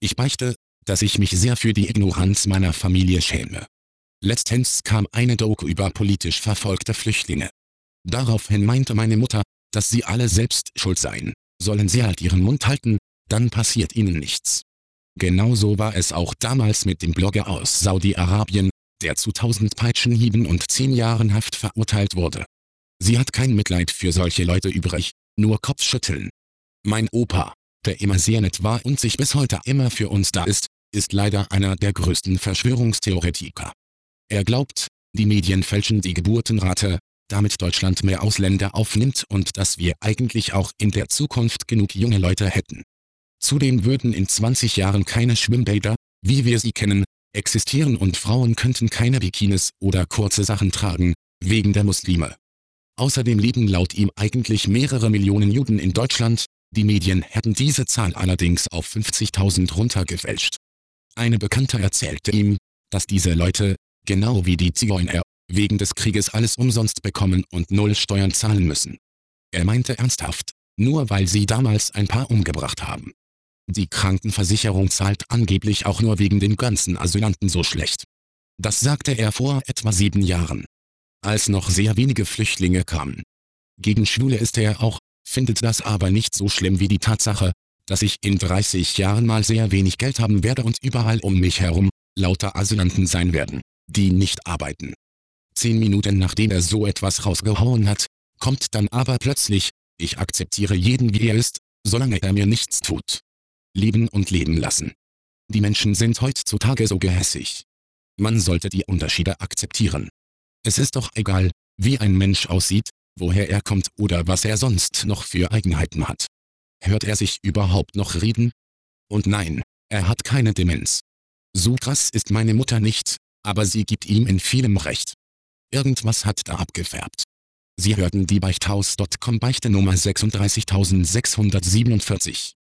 Ich beichte, dass ich mich sehr für die Ignoranz meiner Familie schäme. Letztens kam eine Doku über politisch verfolgte Flüchtlinge. Daraufhin meinte meine Mutter, dass sie alle selbst schuld seien. Sollen sie halt ihren Mund halten, dann passiert ihnen nichts. Genauso war es auch damals mit dem Blogger aus Saudi-Arabien, der zu 1000 Peitschenhieben und 10 Jahren Haft verurteilt wurde. Sie hat kein Mitleid für solche Leute übrig, nur Kopfschütteln. Mein Opa, der immer sehr nett war und sich bis heute immer für uns da ist leider einer der größten Verschwörungstheoretiker. Er glaubt, die Medien fälschen die Geburtenrate, damit Deutschland mehr Ausländer aufnimmt und dass wir eigentlich auch in der Zukunft genug junge Leute hätten. Zudem würden in 20 Jahren keine Schwimmbäder, wie wir sie kennen, existieren und Frauen könnten keine Bikinis oder kurze Sachen tragen, wegen der Muslime. Außerdem leben laut ihm eigentlich mehrere Millionen Juden in Deutschland, die Medien hätten diese Zahl allerdings auf 50.000 runtergefälscht. Eine Bekannte erzählte ihm, dass diese Leute, genau wie die Zigeuner, wegen des Krieges alles umsonst bekommen und 0 Steuern zahlen müssen. Er meinte ernsthaft, nur weil sie damals ein paar umgebracht haben. Die Krankenversicherung zahlt angeblich auch nur wegen den ganzen Asylanten so schlecht. Das sagte er vor etwa 7 Jahren, als noch sehr wenige Flüchtlinge kamen. Gegen Schwule ist er auch, findet das aber nicht so schlimm wie die Tatsache, dass ich in 30 Jahren mal sehr wenig Geld haben werde und überall um mich herum lauter Asylanten sein werden, die nicht arbeiten. 10 Minuten nachdem er so etwas rausgehauen hat, kommt dann aber plötzlich: Ich akzeptiere jeden wie er ist, solange er mir nichts tut. Leben und leben lassen. Die Menschen sind heutzutage so gehässig. Man sollte die Unterschiede akzeptieren. Es ist doch egal, wie ein Mensch aussieht, woher er kommt oder was er sonst noch für Eigenheiten hat. Hört er sich überhaupt noch reden? Und nein, er hat keine Demenz. So krass ist meine Mutter nicht, aber sie gibt ihm in vielem recht. Irgendwas hat da abgefärbt. Sie hörten die Beichthaus.com Beichte Nummer 36647.